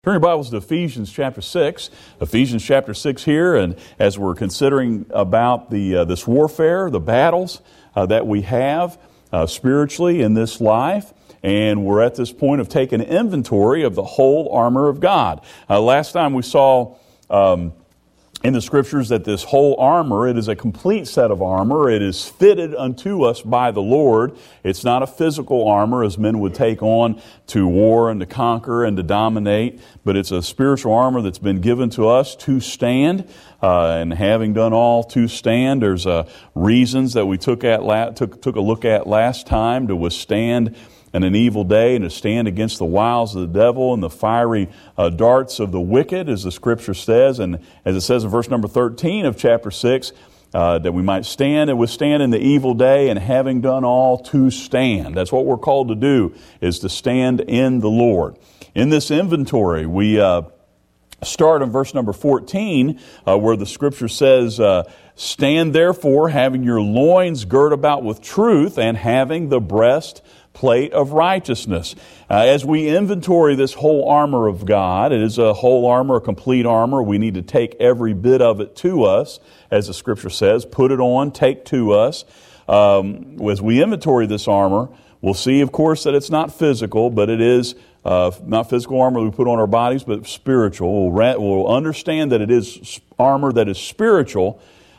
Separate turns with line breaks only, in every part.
Turn your Bibles to Ephesians chapter 6. Ephesians chapter 6 here, and as we're considering about this warfare, the battles that we have spiritually in this life, and we're at this point of taking inventory of the whole armor of God. Last time we saw in the Scriptures that this whole armor, it is a complete set of armor. It is fitted unto us by the Lord. It's not a physical armor as men would take on to war and to conquer and to dominate, but it's a spiritual armor that's been given to us to stand. And having done all to stand, there's reasons that we took a look at last time to withstand in an evil day and to stand against the wiles of the devil and the fiery darts of the wicked, as the Scripture says, and as it says in verse number 13 of chapter 6, that we might stand and withstand in the evil day, and having done all to stand. That's what we're called to do, is to stand in the Lord. In this inventory, we start in verse number 14, where the Scripture says, "Stand therefore, having your loins girt about with truth, and having the breastplate of righteousness." As we inventory this whole armor of God, it is a whole armor, a complete armor. We need to take every bit of it to us, as the Scripture says, put it on, take to us. As we inventory this armor, we'll see, of course, that it's not physical, but it is not physical armor we put on our bodies, but spiritual. We'll understand that it is armor that is spiritual.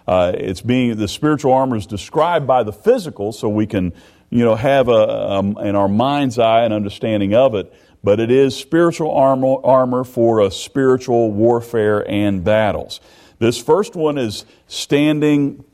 The spiritual armor is described by the physical, so we can have in our mind's eye an understanding of it. But it is spiritual armor for a spiritual warfare and battles. This first one is stand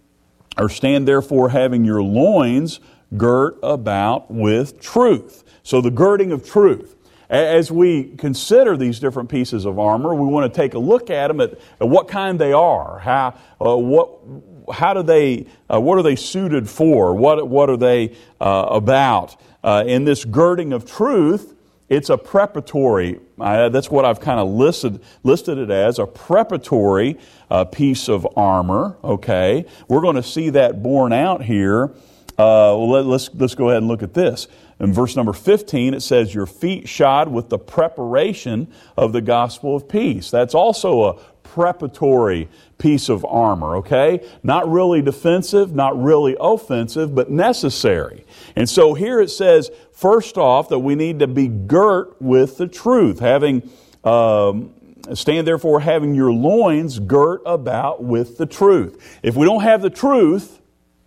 therefore having your loins girt about with truth. So the girding of truth. As we consider these different pieces of armor, we want to take a look at them at what kind they are, what are they suited for, what are they about. In this girding of truth, it's a preparatory. That's what I've kind of listed it as, a preparatory piece of armor. Okay, we're going to see that borne out here. Let's go ahead and look at this. In verse number 15, it says, "Your feet shod with the preparation of the gospel of peace." That's also a preparatory piece of armor, okay? Not really defensive, not really offensive, but necessary. And so here it says, first off, that we need to be girt with the truth. Stand therefore having your loins girt about with the truth. If we don't have the truth,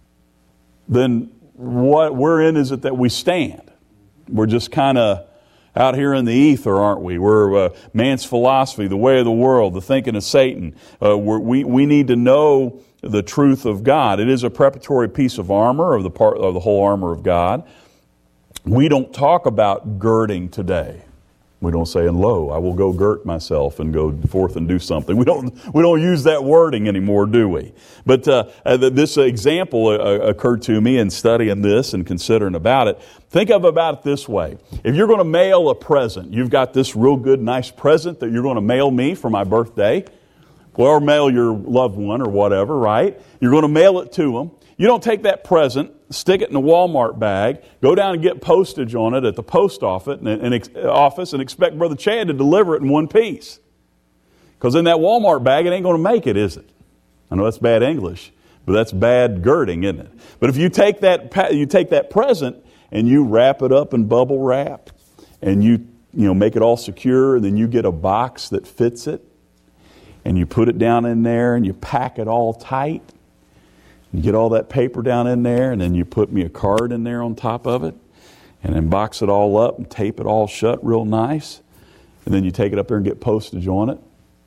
then wherein is it that we stand? We're just kind of out here in the ether, aren't we? We're man's philosophy, the way of the world, the thinking of Satan. We need to know the truth of God. It is a preparatory piece of armor, of the whole armor of God. We don't talk about girding today. We don't say, "And lo, I will go girt myself and go forth and do something." We don't use that wording anymore, do we? But this example occurred to me in studying this and considering about it. Think about it this way. If you're going to mail a present, you've got this real good, nice present that you're going to mail me for my birthday, or mail your loved one or whatever, right? You're going to mail it to them. You don't take that present, stick it in a Walmart bag, go down and get postage on it at the post office and expect Brother Chad to deliver it in one piece. Because in that Walmart bag, it ain't going to make it, is it? I know that's bad English, but that's bad girding, isn't it? But if you take that present and you wrap it up in bubble wrap, and you make it all secure, and then you get a box that fits it, and you put it down in there, and you pack it all tight. You get all that paper down in there, and then you put me a card in there on top of it, and then box it all up and tape it all shut real nice, and then you take it up there and get postage on it.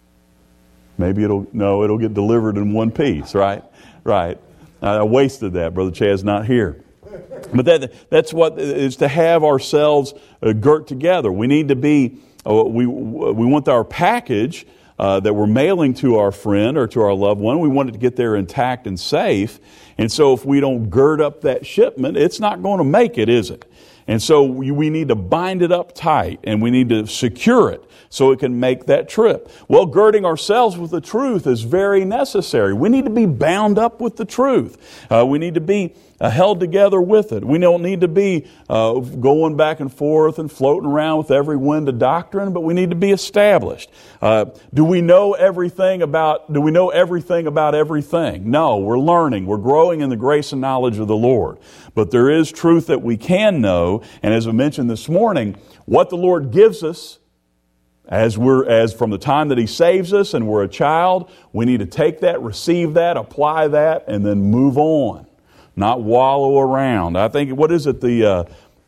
Maybe it'll get delivered in one piece, right? Right. I wasted that. Brother Chad's not here. But that's what is to have ourselves girt together. We need to be, we want our package that we're mailing to our friend or to our loved one, we want it to get there intact and safe. And so if we don't gird up that shipment, it's not going to make it, is it? And so we need to bind it up tight, and we need to secure it so it can make that trip. Well, girding ourselves with the truth is very necessary. We need to be bound up with the truth. We need to be held together with it. We don't need to be going back and forth and floating around with every wind of doctrine, but we need to be established. Do we know everything about everything? No, we're learning. We're growing in the grace and knowledge of the Lord. But there is truth that we can know, and as I mentioned this morning, what the Lord gives us as from the time that He saves us and we're a child, we need to take that, receive that, apply that, and then move on. Not wallow around. I think, what is it? I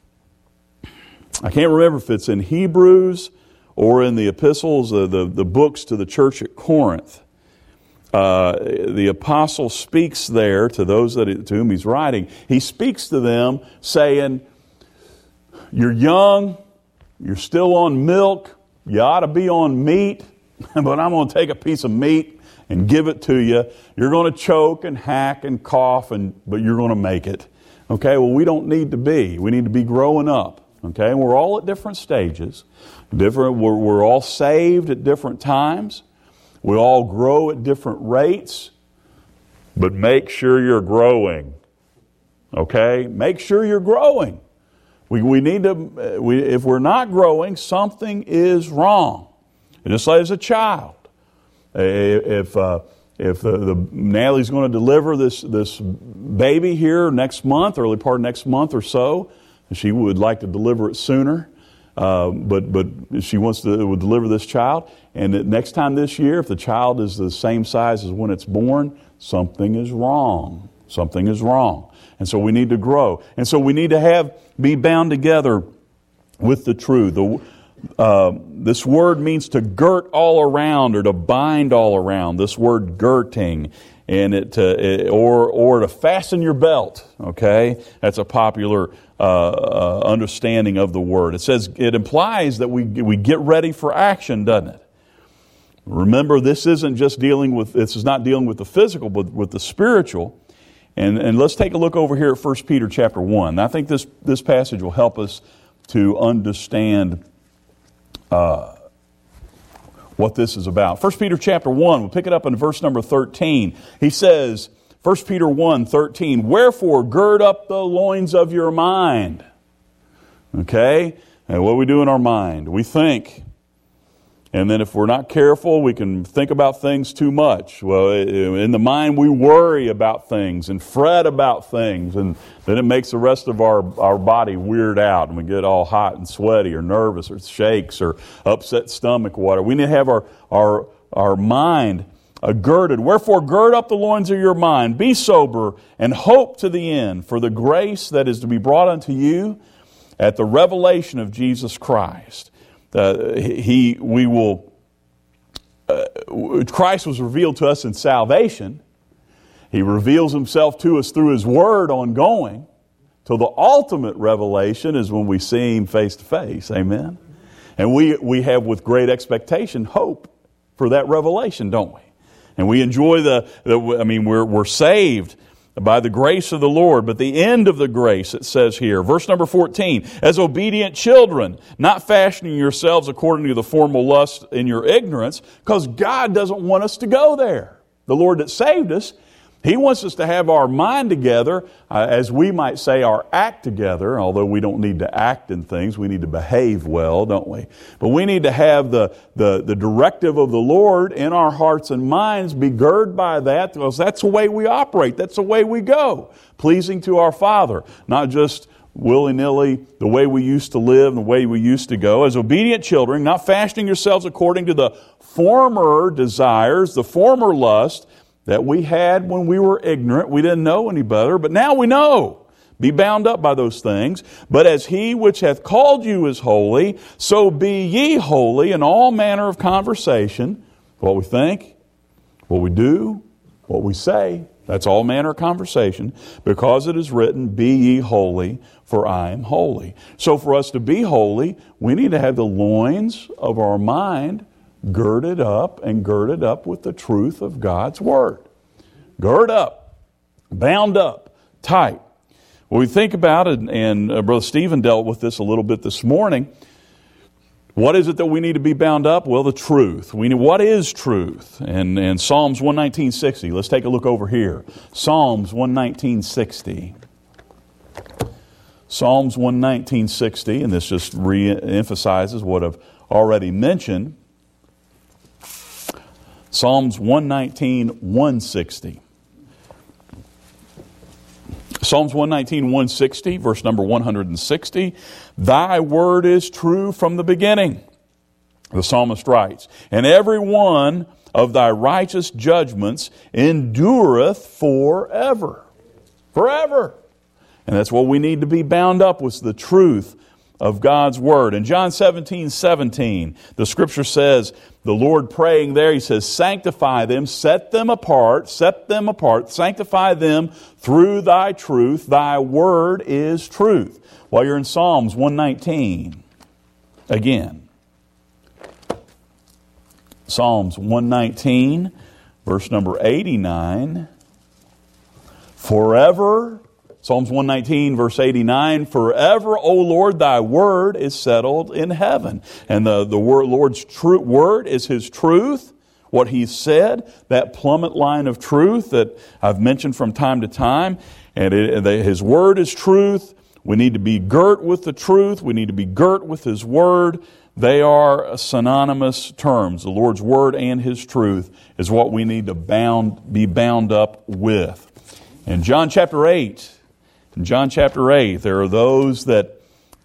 can't remember if it's in Hebrews or in the epistles, the books to the church at Corinth. The apostle speaks there to those to whom he's writing. He speaks to them saying, you're young, you're still on milk, you ought to be on meat, but I'm going to take a piece of meat and give it to you. You're going to choke and hack and cough, but you're going to make it. Okay, well, we don't need to be. We need to be growing up. Okay, and we're all at different stages. We're all saved at different times. We all grow at different rates. But make sure you're growing. Okay, make sure you're growing. We need to. If we're not growing, something is wrong. Just like as a child. If Natalie's going to deliver this baby here next month, early part of next month or so, she would like to deliver it sooner, but she wants to deliver this child. And next time this year, if the child is the same size as when it's born, something is wrong. Something is wrong. And so we need to grow. And so we need to be bound together with the truth. This word means to girt all around or to bind all around. This word girding, and or to fasten your belt. Okay, that's a popular understanding of the word. It implies that we get ready for action, doesn't it? Remember, this is not dealing with the physical, but with the spiritual. And let's take a look over here at 1 Peter chapter 1. I think this passage will help us to understand what this is about. 1 Peter chapter 1, we'll pick it up in verse number 13. He says, 1 Peter 1:13, wherefore gird up the loins of your mind. Okay? And what do we do in our mind? We think. And then if we're not careful, we can think about things too much. Well, in the mind, we worry about things and fret about things. And then it makes the rest of our body weird out. And we get all hot and sweaty or nervous or shakes or upset stomach water. We need to have our mind girded. Wherefore, gird up the loins of your mind. Be sober and hope to the end for the grace that is to be brought unto you at the revelation of Jesus Christ. Christ was revealed to us in salvation. He reveals Himself to us through His Word ongoing. Till the ultimate revelation is when we see Him face to face. Amen. And we have with great expectation hope for that revelation, don't we? And we enjoy we're saved by the grace of the Lord. But the end of the grace, it says here, verse number 14, as obedient children, not fashioning yourselves according to the formal lust in your ignorance, because God doesn't want us to go there. The Lord that saved us, He wants us to have our mind together, as we might say, our act together, although we don't need to act in things, we need to behave well, don't we? But we need to have the directive of the Lord in our hearts and minds, be girded by that, because that's the way we operate, that's the way we go, pleasing to our Father, not just willy-nilly, the way we used to live and the way we used to go. As obedient children, not fashioning yourselves according to the former desires, the former lust, that we had when we were ignorant. We didn't know any better, but now we know. Be bound up by those things. But as He which hath called you is holy, so be ye holy in all manner of conversation. What we think, what we do, what we say, that's all manner of conversation. Because it is written, be ye holy, for I am holy. So for us to be holy, we need to have the loins of our mind girded up with the truth of God's Word. Gird up, bound up, tight. Well, we think about it, and Brother Stephen dealt with this a little bit this morning. What is it that we need to be bound up? Well, the truth. What is truth? And Psalms 119:60. Let's take a look over here. Psalms 119:60. Psalms 119:60, and this just re-emphasizes what I've already mentioned. Psalms 119:160. Psalms 119:160, verse number 160. Thy word is true from the beginning. The psalmist writes, and every one of thy righteous judgments endureth forever. Forever. And that's what we need to be bound up with, the truth of God's Word. In John 17:17, the Scripture says, the Lord praying there, He says, sanctify them, set them apart, sanctify them through Thy truth. Thy Word is truth. While you're in Psalms 119, again, Psalms 119, verse number 89, forever, Psalms 119, verse 89, forever, O Lord, thy word is settled in heaven. And the Lord's true word is His truth, what He said, that plummet line of truth that I've mentioned from time to time. And His word is truth. We need to be girt with the truth. We need to be girt with His word. They are synonymous terms. The Lord's word and His truth is what we need to be bound up with. In John chapter 8, there are those that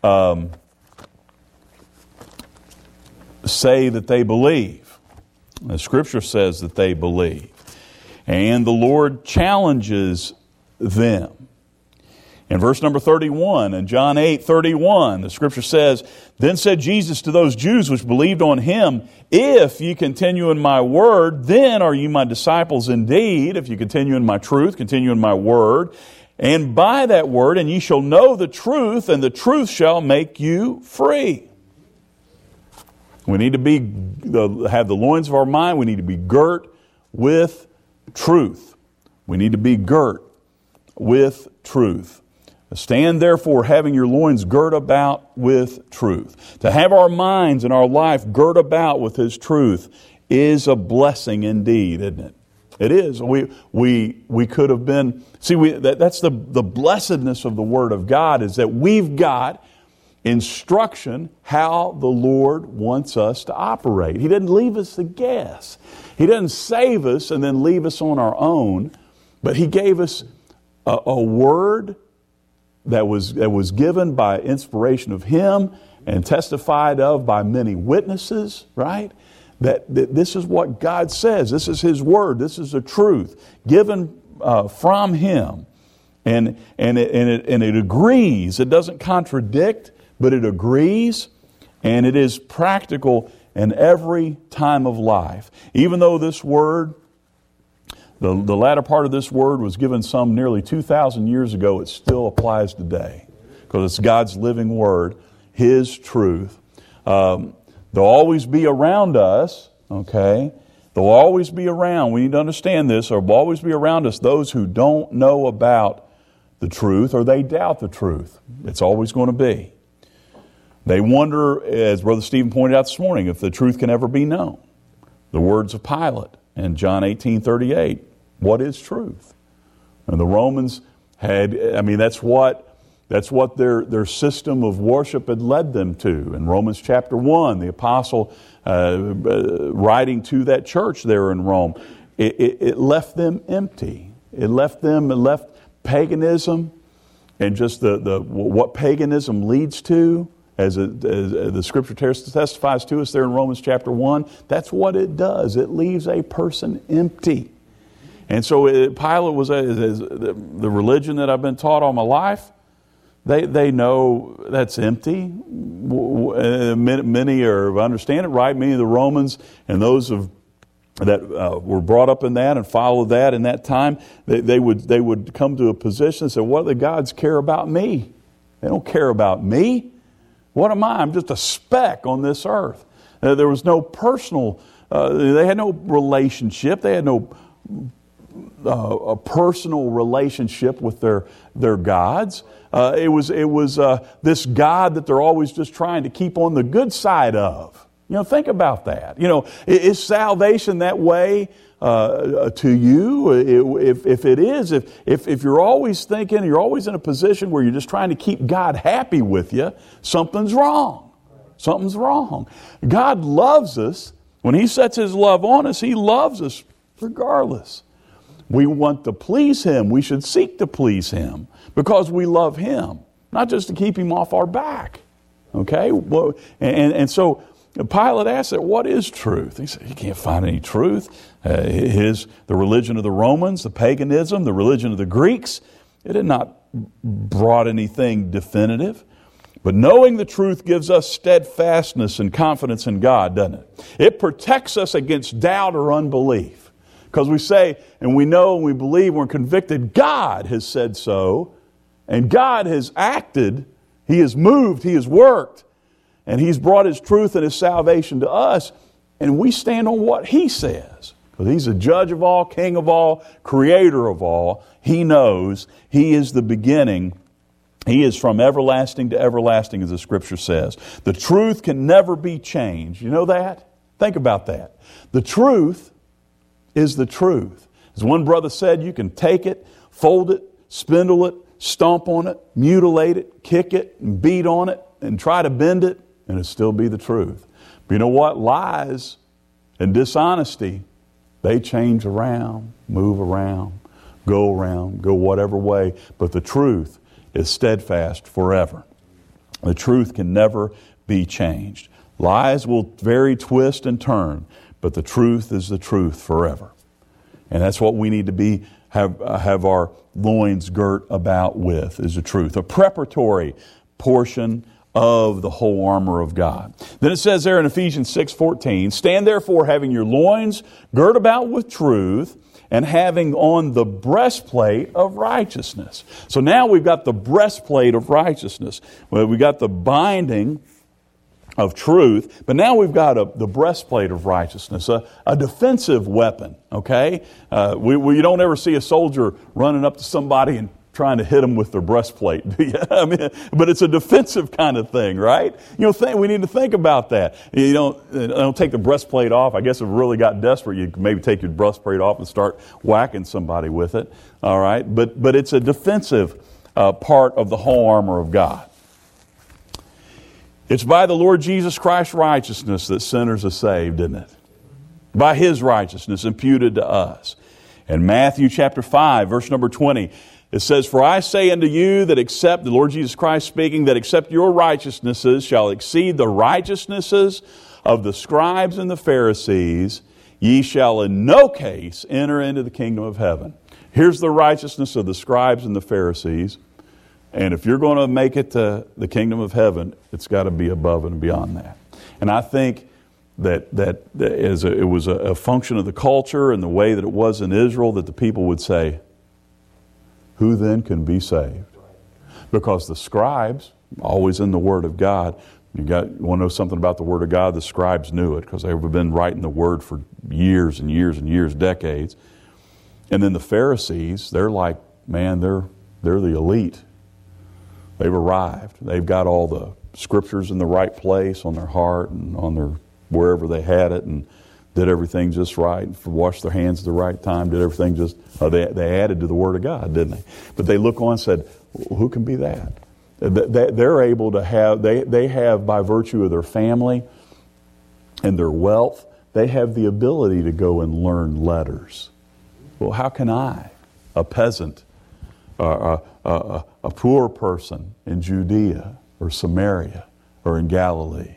say that they believe. The Scripture says that they believe. And the Lord challenges them. In verse number 31, in John 8:31, the Scripture says, then said Jesus to those Jews which believed on Him, if ye continue in my word, then are ye my disciples indeed. If you continue in my truth, continue in my word. And by that word, and ye shall know the truth, and the truth shall make you free. We need to have the loins of our mind. We need to be girt with truth. We need to be girt with truth. Stand therefore, having your loins girt about with truth. To have our minds and our life girt about with His truth is a blessing indeed, isn't it? It is. We could have been. See, that's the blessedness of the Word of God, is that we've got instruction how the Lord wants us to operate. He didn't leave us to guess. He doesn't save us and then leave us on our own, but He gave us a Word that was given by inspiration of Him and testified of by many witnesses, right? That this is what God says. This is His Word. This is the truth given from Him. And it agrees. It doesn't contradict, but it agrees. And it is practical in every time of life. Even though this Word, the latter part of this Word was given some nearly 2,000 years ago, it still applies today. Because it's God's living Word, His truth. They'll always be around us, okay? They'll always be around. We need to understand this. There will always be around us those who don't know about the truth or they doubt the truth. It's always going to be. They wonder, as Brother Stephen pointed out this morning, if the truth can ever be known. The words of Pilate in John 18:38. What is truth? And the Romans had, that's what their system of worship had led them to. In Romans chapter 1, the apostle writing to that church there in Rome, it left them empty. It left paganism and just what paganism leads to, as the Scripture testifies to us there in Romans chapter 1. That's what it does. It leaves a person empty. And so Pilate was the religion that I've been taught all my life. They know that's empty. Many understand it right. Many of the Romans and those that were brought up in that and followed that in that time, they would come to a position and say, "What do the gods care about me? They don't care about me. What am I? I'm just a speck on this earth." There was no personal. They had no relationship. They had no a personal relationship with their gods. It was this God that they're always just trying to keep on the good side of. Think about that. Is salvation that way to you? If it is, if you're always thinking, you're always in a position where you're just trying to keep God happy with you, something's wrong. Something's wrong. God loves us. When He sets His love on us, He loves us regardless. We want to please Him. We should seek to please Him because we love Him, not just to keep Him off our back. Okay? Well, and so Pilate asked, what is truth? He said, you can't find any truth. The religion of the Romans, the paganism, the religion of the Greeks, it had not brought anything definitive. But knowing the truth gives us steadfastness and confidence in God, doesn't it? It protects us against doubt or unbelief. Because we say, and we know, and we believe, we're convicted, God has said so, and God has acted, He has moved, He has worked, and He's brought His truth and His salvation to us, and we stand on what He says. Because He's the judge of all, king of all, creator of all. He knows. He is the beginning. He is from everlasting to everlasting, as the Scripture says. The truth can never be changed. You know that? Think about that. The truth is the truth. As one brother said, you can take it, fold it, spindle it, stomp on it, mutilate it, kick it, and beat on it, and try to bend it, and it'll still be the truth. But you know what? Lies and dishonesty, they change around, move around, go whatever way. But the truth is steadfast forever. The truth can never be changed. Lies will vary, twist, and turn, but the truth is the truth forever. And that's what we need to have our loins girt about with, is the truth. A preparatory portion of the whole armor of God. Then it says there in Ephesians 6:14, stand therefore having your loins girt about with truth, and having on the breastplate of righteousness. So now we've got the breastplate of righteousness. Well, we got the binding of truth, but now we've got the breastplate of righteousness, a defensive weapon, okay? You don't ever see a soldier running up to somebody and trying to hit them with their breastplate, do you? But it's a defensive kind of thing, right? We need to think about that. You don't take the breastplate off. I guess if it really got desperate, you could maybe take your breastplate off and start whacking somebody with it, all right? But it's a defensive part of the whole armor of God. It's by the Lord Jesus Christ's righteousness that sinners are saved, isn't it? By His righteousness imputed to us. In Matthew chapter 5, verse number 20, it says, for I say unto you that except, the Lord Jesus Christ speaking, that except your righteousnesses shall exceed the righteousnesses of the scribes and the Pharisees, ye shall in no case enter into the kingdom of heaven. Here's the righteousness of the scribes and the Pharisees. And if you're going to make it to the kingdom of heaven, it's got to be above and beyond that. And I think that it was a function of the culture and the way that it was in Israel, that the people would say, who then can be saved? Because the scribes, always in the Word of God, you want to know something about the Word of God? The scribes knew it because they've been writing the Word for years and years and years, decades. And then the Pharisees, they're like, man, they're the elite. They've arrived. They've got all the scriptures in the right place on their heart and on their wherever they had it, and did everything just right, washed their hands at the right time, did everything just, they added to the Word of God, didn't they? But they look on and said, who can be that? They're able to have, they have, by virtue of their family and their wealth, they have the ability to go and learn letters. Well, how can I, a peasant, a poor person in Judea or Samaria or in Galilee?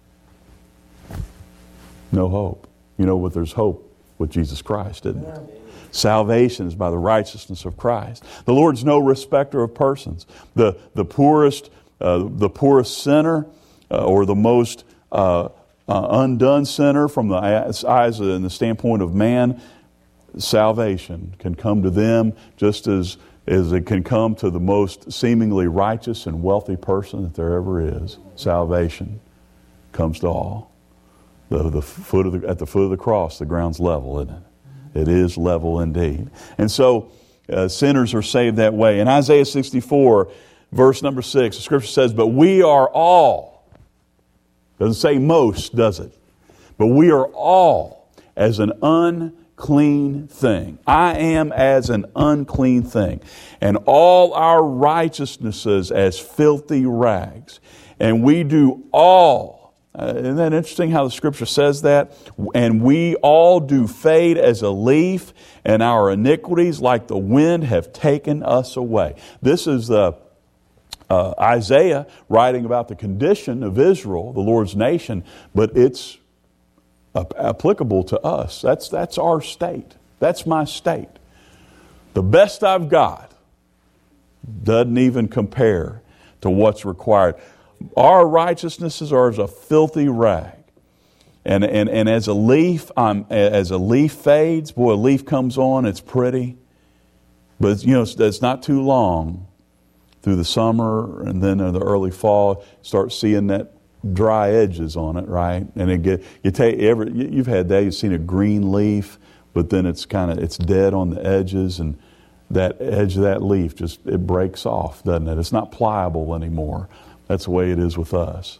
No hope. You know what? There's hope with Jesus Christ, isn't it? Salvation is by the righteousness of Christ. The Lord's no respecter of persons. The poorest sinner or the most undone sinner from the eyes and the standpoint of man, salvation can come to them just as it can come to the most seemingly righteous and wealthy person that there ever is. Salvation comes to all. At the foot of the cross, the ground's level, isn't it? It is level indeed. And so sinners are saved that way. In Isaiah 64, verse number 6, the Scripture says, but we are all. Doesn't say most, does it? But we are all as an unclean thing. I am as an unclean thing. And all our righteousnesses as filthy rags. And we do all, isn't that interesting how the Scripture says that? And we all do fade as a leaf, and our iniquities like the wind have taken us away. This is Isaiah writing about the condition of Israel, the Lord's nation, but it's applicable to us. That's our state. That's my state. The best I've got doesn't even compare to what's required. Our righteousnesses are as a filthy rag. And as a leaf, as a leaf fades, boy, a leaf comes on, it's pretty. But it's not too long through the summer and then in the early fall, start seeing that dry edges on it, right? And you've had that, you've seen a green leaf, but then it's dead on the edges, and that edge of that leaf it breaks off, doesn't it? It's not pliable anymore. That's the way it is with us.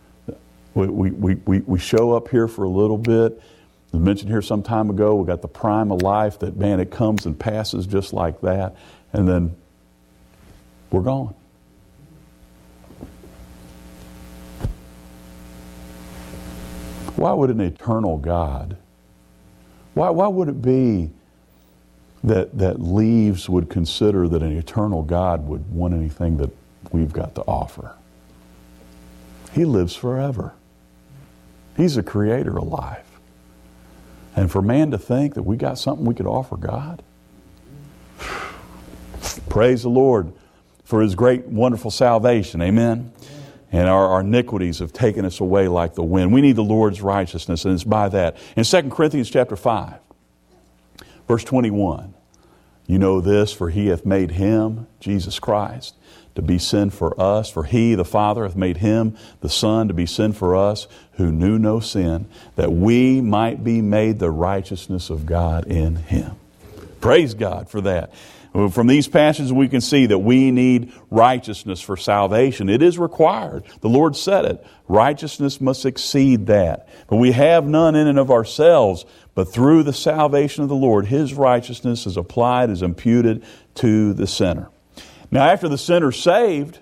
We show up here for a little bit. I mentioned here some time ago, we got the prime of life that, man, it comes and passes just like that, and then we're gone. Why would an eternal God, why would it be that leaves would consider that an eternal God would want anything that we've got to offer? He lives forever. He's the creator of life. And for man to think that we got something we could offer God, praise the Lord for His great, wonderful salvation. Amen? And our iniquities have taken us away like the wind. We need the Lord's righteousness, and it's by that. In 2 Corinthians chapter 5, verse 21, you know this, for He hath made Him, Jesus Christ, to be sin for us. For He, the Father, hath made Him, the Son, to be sin for us, who knew no sin, that we might be made the righteousness of God in Him. Praise God for that. From these passages we can see that we need righteousness for salvation. It is required. The Lord said it. Righteousness must exceed that. But we have none in and of ourselves, but through the salvation of the Lord, His righteousness is applied, is imputed to the sinner. Now, after the sinner's saved,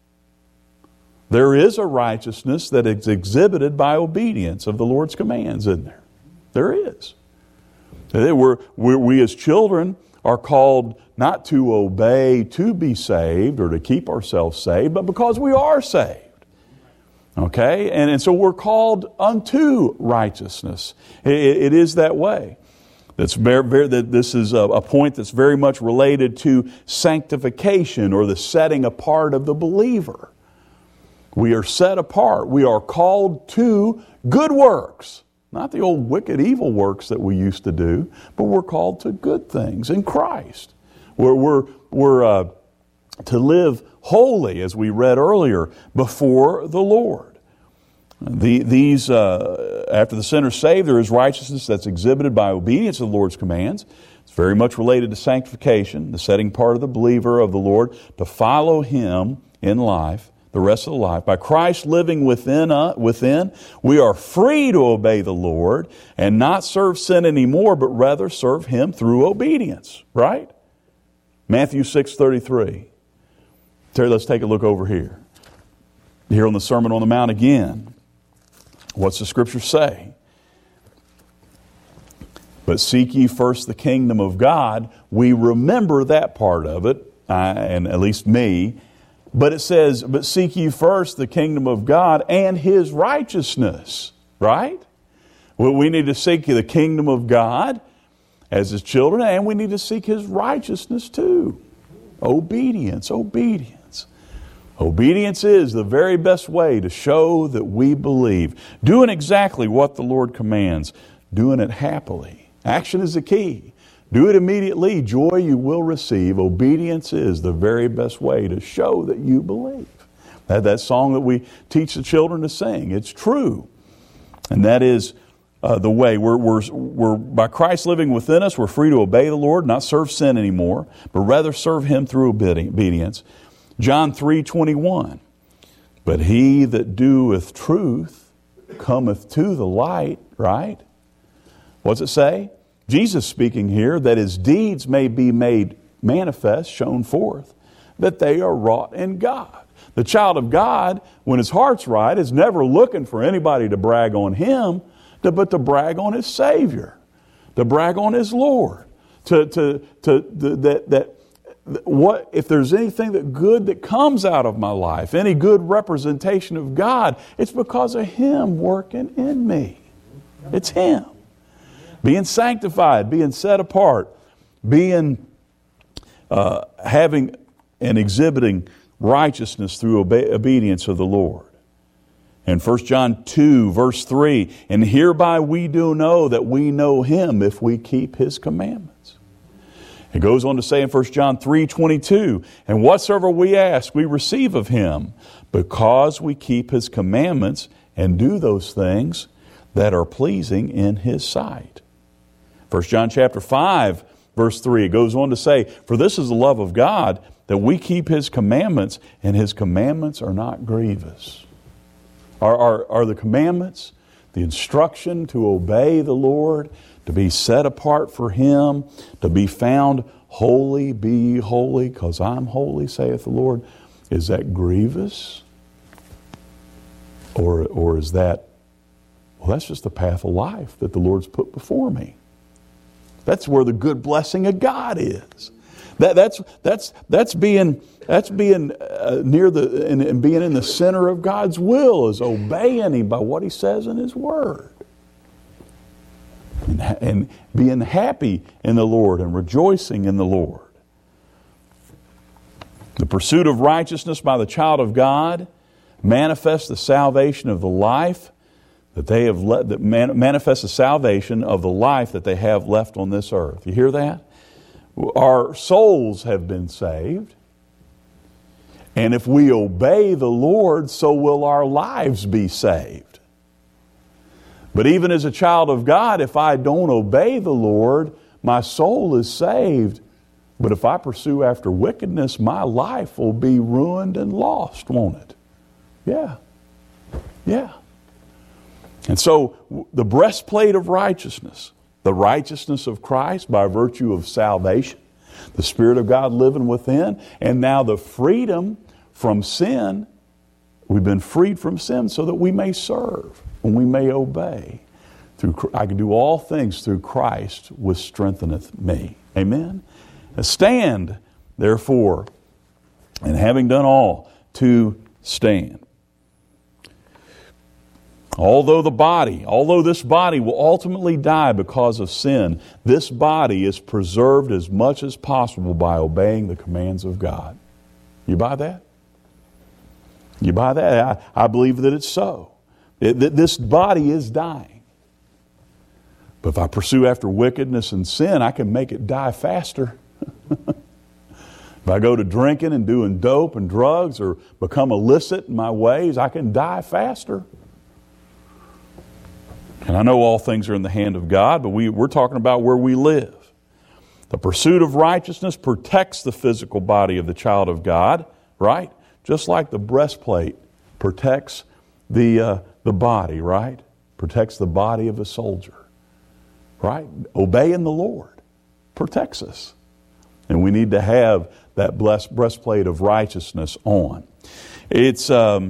there is a righteousness that is exhibited by obedience of the Lord's commands, isn't there? There is. We as children are called not to obey to be saved or to keep ourselves saved, but because we are saved. Okay? And so we're called unto righteousness. It is that way. This is a point that's very much related to sanctification, or the setting apart of the believer. We are set apart. We are called to good works. Not the old wicked evil works that we used to do, but we're called to good things in Christ. We're to live holy, as we read earlier, before the Lord. After the sinner's saved, there is righteousness that's exhibited by obedience to the Lord's commands. It's very much related to sanctification, the setting part of the believer of the Lord to follow Him in life, the rest of the life. By Christ living within, we are free to obey the Lord and not serve sin anymore, but rather serve Him through obedience. Right? Matthew 6:33. Terry, let's take a look over here. Here on the Sermon on the Mount again. What's the Scripture say? But seek ye first the kingdom of God. We remember that part of it, and at least me. But it says, but seek ye first the kingdom of God and His righteousness. Right? Well, we need to seek the kingdom of God as His children, and we need to seek His righteousness too. Obedience. Obedience is the very best way to show that we believe. Doing exactly what the Lord commands. Doing it happily. Action is the key. Do it immediately. Joy you will receive. Obedience is the very best way to show that you believe. That song that we teach the children to sing, it's true. And that is the way. We're by Christ living within us, we're free to obey the Lord, not serve sin anymore, but rather serve Him through obedience. John 3:21, but he that doeth truth cometh to the light, right? What's it say? Jesus speaking here, that his deeds may be made manifest, shown forth, that they are wrought in God. The child of God, when his heart's right, is never looking for anybody to brag on him, but to brag on his Savior, to brag on his Lord, what if there's anything that good that comes out of my life, any good representation of God, it's because of him working in me. It's him. Being sanctified, being set apart, being having and exhibiting righteousness through obedience of the Lord. And 1 John 2 verse 3, and hereby we do know that we know him if we keep his commandments. It goes on to say in 1 John 3:22, and whatsoever we ask we receive of him, because we keep his commandments and do those things that are pleasing in his sight. 1 John chapter 5 verse 3, it goes on to say, for this is the love of God, that we keep his commandments, and his commandments are not grievous. Are the commandments, the instruction to obey the Lord, to be set apart for him, to be found holy, be ye holy, because I'm holy, saith the Lord, is that grievous? Or is that, well, that's just the path of life that the Lord's put before me. That's where the good blessing of God is. That's being near the and being in the center of God's will, is obeying him by what he says in his word, and being happy in the Lord and rejoicing in the Lord. The pursuit of righteousness by the child of God manifests the salvation of the life that they have manifests the salvation of the life that they have left on this earth. You hear that? Our souls have been saved. And if we obey the Lord, so will our lives be saved. But even as a child of God, if I don't obey the Lord, my soul is saved. But if I pursue after wickedness, my life will be ruined and lost, won't it? Yeah. Yeah. And so the breastplate of righteousness, the righteousness of Christ by virtue of salvation, the Spirit of God living within, and now the freedom from sin. We've been freed from sin so that we may serve and we may obey. I can do all things through Christ which strengtheneth me. Amen? Stand, therefore, and having done all, to stand. Although this body will ultimately die because of sin, this body is preserved as much as possible by obeying the commands of God. You buy that? You buy that? I believe that it's so. This body is dying. But if I pursue after wickedness and sin, I can make it die faster. If I go to drinking and doing dope and drugs or become illicit in my ways, I can die faster. And I know all things are in the hand of God, but we're talking about where we live. The pursuit of righteousness protects the physical body of the child of God, right? Just like the breastplate protects the body, right? Protects the body of a soldier, right? Obeying the Lord protects us. And we need to have that blessed breastplate of righteousness on. It's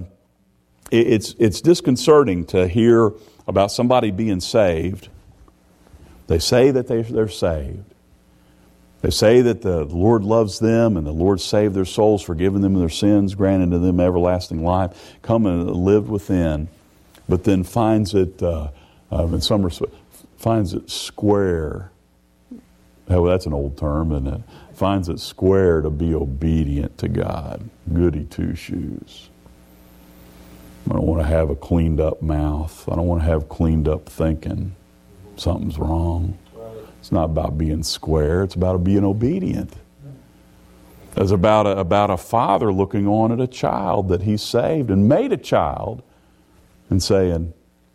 disconcerting to hear about somebody being saved. They say that they're saved. They say that the Lord loves them and the Lord saved their souls, forgiven them their sins, granted to them everlasting life, come and live within, but then finds it, in some respect, finds it square. Oh, that's an old term, isn't it? Finds it square to be obedient to God. Goody two shoes. I don't want to have a cleaned up mouth. I don't want to have cleaned up thinking. Something's wrong. It's not about being square. It's about being obedient. It's about a father looking on at a child that he saved and made a child and saying,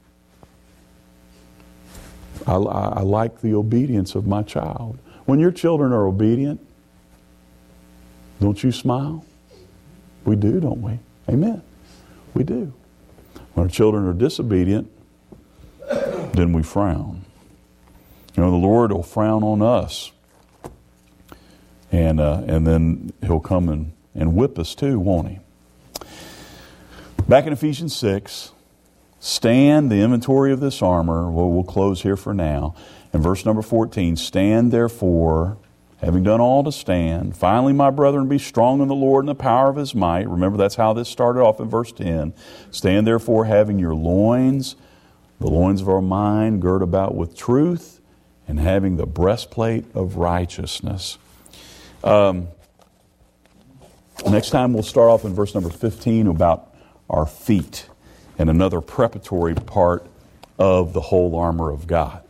I like the obedience of my child. When your children are obedient, don't you smile? We do, don't we? Amen. We do. When our children are disobedient, then we frown. The Lord will frown on us. And then He'll come and whip us too, won't He? Back in Ephesians 6, stand, the inventory of this armor. Well, we'll close here for now. In verse number 14, stand therefore, having done all to stand. Finally, my brethren, be strong in the Lord and the power of His might. Remember, that's how this started off in verse 10. Stand therefore, having your loins, the loins of our mind, girt about with truth, and having the breastplate of righteousness. Next time we'll start off in verse number 15 about our feet and another preparatory part of the whole armor of God.